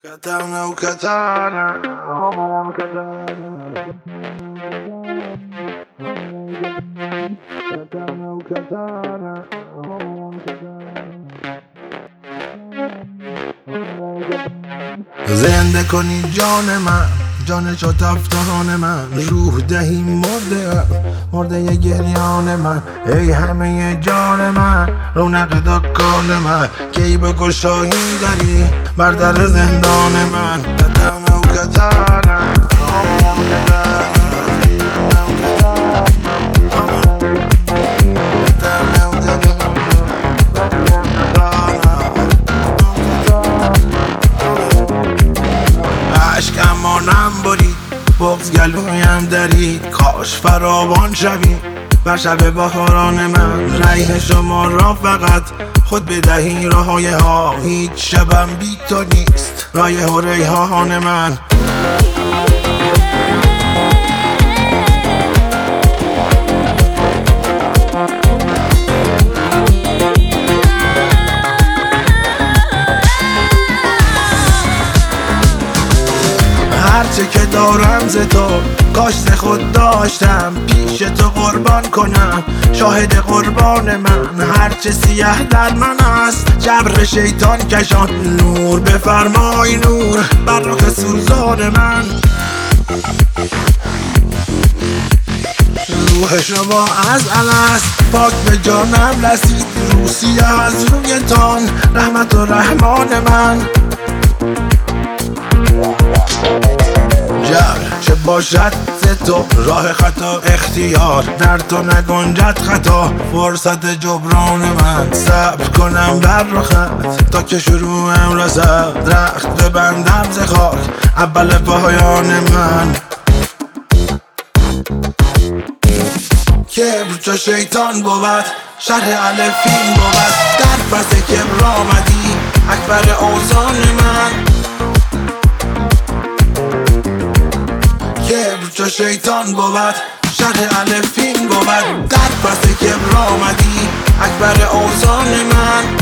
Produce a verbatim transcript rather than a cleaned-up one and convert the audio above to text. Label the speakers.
Speaker 1: Katana o katana, oh katana, katana o katana, oh katana. زنده کنی جان من، جان شد افتان من، روح دهی مرده مرده گریان من. ای همه جان من، رونق دکان من، کی به گشایی داری بر در زندان من. کتانه و کتانه عشقم مانم برید، بغز گلویم درید، کاش فراوان شوی بر شب بهاران من. ریح شما را فقط خود بدهی راهای ها، هیچ شبم بی تو نیست رایح و ریحان من. هرچه که دارم ز تو کاشت خود داشتم، پیش تو قربان کنم شاهد قربان من. هرچه سیه در من است جبر شیطان کشان، نور بفرمای نور بر رخ سوزان من. روح شما از الست پاک به جانم رسید، روسیه از رویتان رحمت و رحمان من. جبر چه باشد ز تو راه خطا اختیار، در تو نگنجد خطا فرصت جبران من. صبر کنم بر رخت تا که شروعم رسد، درخت ببندم ز خاک اول پایان من. کبر چو شیطان بود شرح الفین بود، در پس کبر آمدی اکبر اوزان من. کبر چو شیطان بود شرح الفین بود، در پس کبر آمدی اکبر اوزان من.